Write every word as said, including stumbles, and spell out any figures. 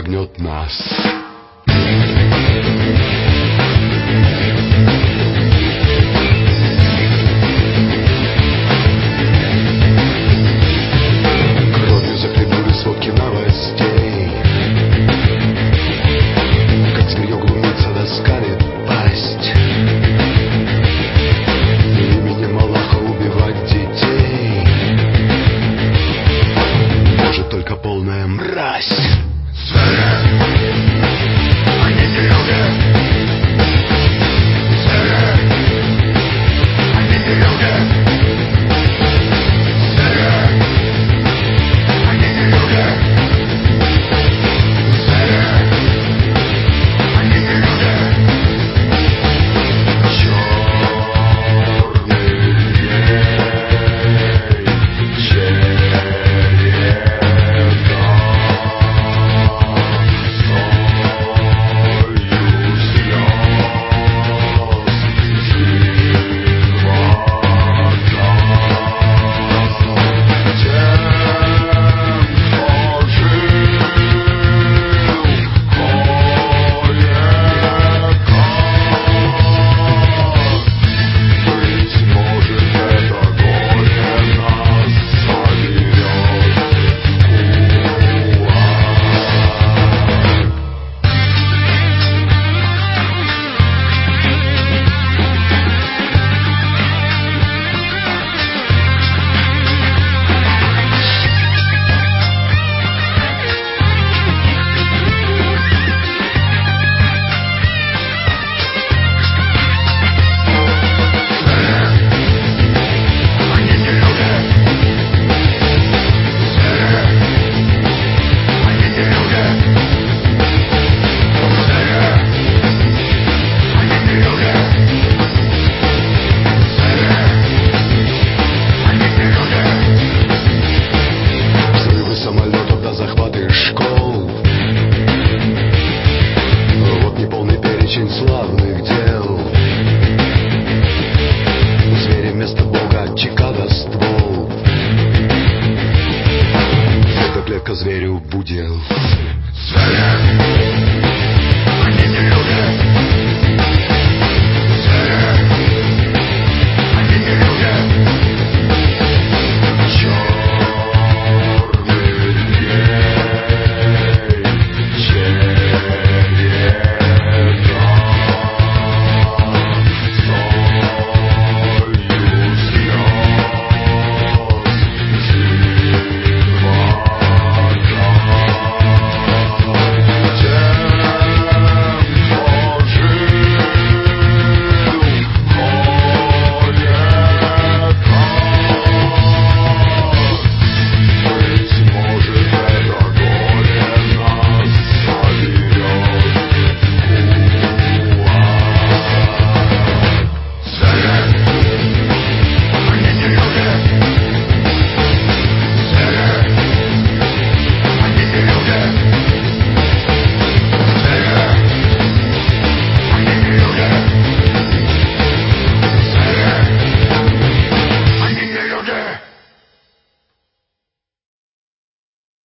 содрогнет нас. Кровью захлебнули сводки новостей, как зверье глумится, доскалит пасть. Именем Аллаха убивать детей может только полная мразь. Они не люди. Они не люди. Они не люди. Они не люди. Черный день, череда славных дел. Звери вместо Бога, чекада ствол. Это клетка зверю будил.